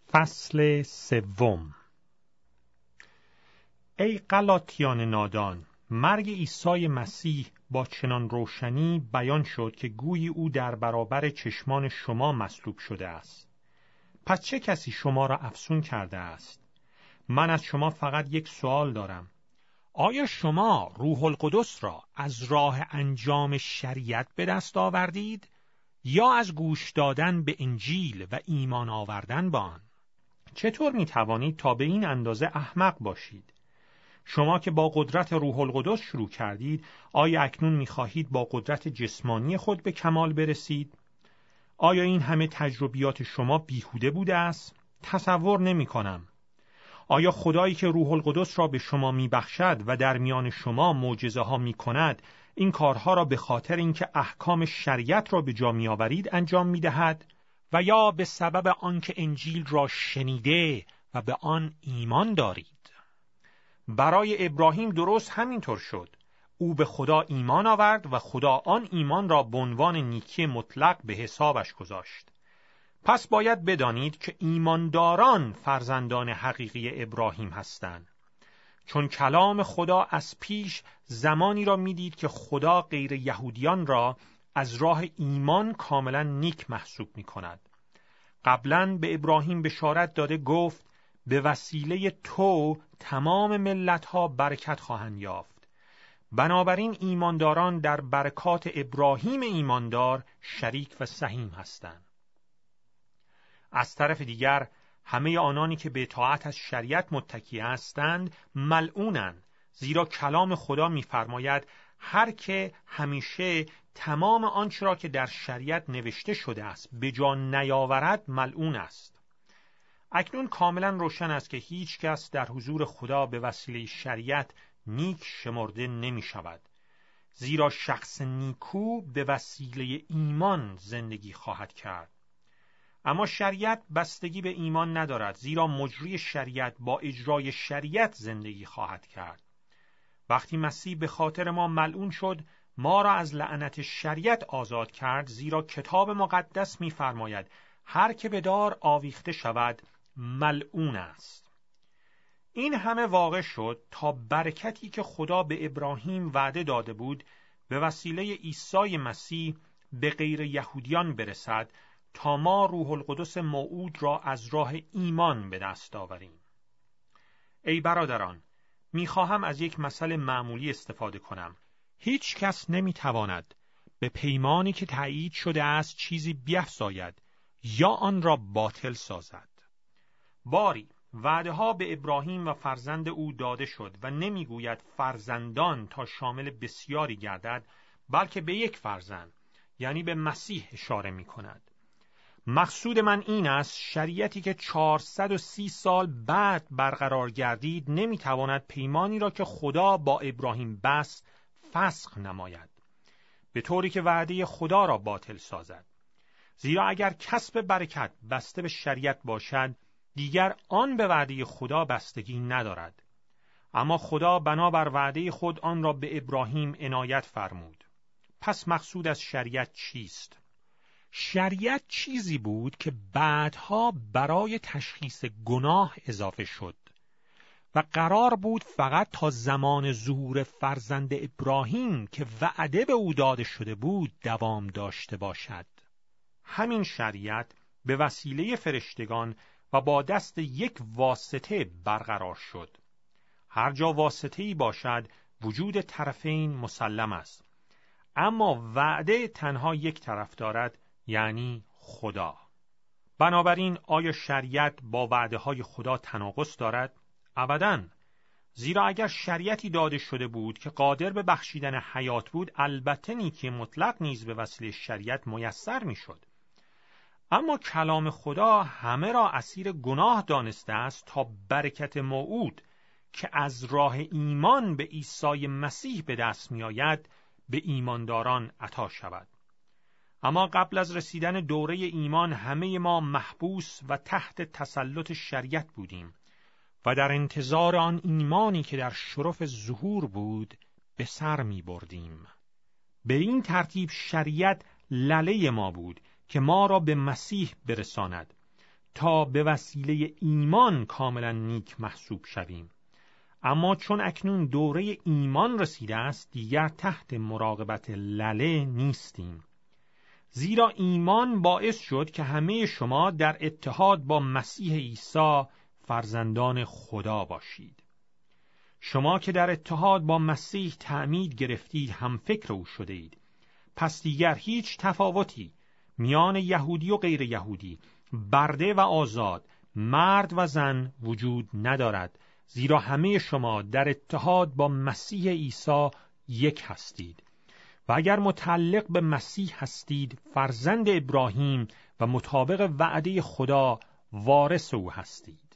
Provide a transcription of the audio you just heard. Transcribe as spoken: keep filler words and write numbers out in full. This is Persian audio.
فصل سوم. ای غلاطیان نادان، مرگ عیسی مسیح با چنان روشنی بیان شد که گویی او در برابر چشمان شما مصلوب شده است. پس چه کسی شما را افسون کرده است؟ من از شما فقط یک سوال دارم. آیا شما روح القدس را از راه انجام شریعت به دست آوردید یا از گوش دادن به انجیل و ایمان آوردن به آن؟ چطور می توانید تا به این اندازه احمق باشید؟ شما که با قدرت روح القدس شروع کردید، آیا اکنون می خواهید با قدرت جسمانی خود به کمال برسید؟ آیا این همه تجربیات شما بیهوده بوده است؟ تصور نمی کنم. آیا خدایی که روح القدس را به شما می بخشد و در میان شما معجزه ها می کند، این کارها را به خاطر اینکه احکام شریعت را به جا می آورید انجام می دهد؟ و یا به سبب آنکه انجیل را شنیده و به آن ایمان دارید؟ برای ابراهیم درست همینطور شد. او به خدا ایمان آورد و خدا آن ایمان را به عنوان نیکی مطلق به حسابش گذاشت. پس باید بدانید که ایمانداران فرزندان حقیقی ابراهیم هستند. چون کلام خدا از پیش زمانی را میدید که خدا غیر یهودیان را از راه ایمان کاملا نیک محسوب می کند. قبلاً به ابراهیم بشارت داده گفت به وسیله تو تمام ملت‌ها برکت خواهند یافت. بنابراین ایمانداران در برکات ابراهیم ایماندار شریک و سهیم هستند. از طرف دیگر همه آنانی که به اطاعت از شریعت متکی هستند ملعونند، زیرا کلام خدا می‌فرماید هر که همیشه تمام آنچه را که در شریعت نوشته شده است به جا نیاورد ملعون است. اکنون کاملا روشن است که هیچ کس در حضور خدا به وسیله شریعت نیک شمرده نمی شود، زیرا شخص نیکو به وسیله ایمان زندگی خواهد کرد. اما شریعت بستگی به ایمان ندارد، زیرا مجری شریعت با اجرای شریعت زندگی خواهد کرد. وقتی مسیح به خاطر ما ملعون شد، ما را از لعنت شریعت آزاد کرد، زیرا کتاب مقدس می‌فرماید هر که به دار آویخته شود ملعون است. این همه واقع شد تا برکتی که خدا به ابراهیم وعده داده بود به وسیله عیسی مسیح به غیر یهودیان برسد، تا ما روح القدس موعود را از راه ایمان به دست آوریم. ای برادران، می‌خواهم از یک مثل معمولی استفاده کنم. هیچ کس نمی‌تواند به پیمانی که تایید شده است چیزی بیفزاید یا آن را باطل سازد. باری وعده‌ها به ابراهیم و فرزند او داده شد و نمی‌گوید فرزندان تا شامل بسیاری گردد، بلکه به یک فرزند، یعنی به مسیح اشاره می‌کند. مقصود من این است شریعتی که چهارصد و سی سال بعد برقرار گردید نمی‌تواند پیمانی را که خدا با ابراهیم بست فسخ نماید، به طوری که وعده خدا را باطل سازد. زیرا اگر کسب برکت بسته به شریعت باشد، دیگر آن به وعده خدا بستگی ندارد. اما خدا بنابر وعده خود آن را به ابراهیم عنایت فرمود. پس مقصود از شریعت چیست؟ شریعت چیزی بود که بعدها برای تشخیص گناه اضافه شد و قرار بود فقط تا زمان ظهور فرزند ابراهیم که وعده به او داده شده بود دوام داشته باشد. همین شریعت به وسیله فرشتگان و با دست یک واسطه برقرار شد. هر جا واسطه‌ای باشد وجود طرفین مسلم است، اما وعده تنها یک طرف دارد، یعنی خدا. بنابراین آیا شریعت با وعده‌های خدا تناقض دارد؟ ابداً. زیرا اگر شریعتی داده شده بود که قادر به بخشیدن حیات بود، البته نیکی مطلق نیز به وسیله شریعت میسر میشد. اما کلام خدا همه را اسیر گناه دانسته است تا برکت موعود که از راه ایمان به عیسی مسیح به دست میآید به ایمانداران عطا شود. اما قبل از رسیدن دوره ایمان همه ما محبوس و تحت تسلط شریعت بودیم و در انتظار آن ایمانی که در شرف ظهور بود به سر می بردیم. به این ترتیب شریعت لله ما بود که ما را به مسیح برساند تا به وسیله ایمان کاملا نیک محسوب شویم. اما چون اکنون دوره ایمان رسیده است، دیگر تحت مراقبت لله نیستیم. زیرا ایمان باعث شد که همه شما در اتحاد با مسیح عیسی فرزندان خدا باشید. شما که در اتحاد با مسیح تعمید گرفتید هم فکر او شده اید. پس دیگر هیچ تفاوتی میان یهودی و غیر یهودی، برده و آزاد، مرد و زن وجود ندارد، زیرا همه شما در اتحاد با مسیح عیسی یک هستید. و اگر متعلق به مسیح هستید، فرزند ابراهیم و مطابق وعده خدا وارث او هستید.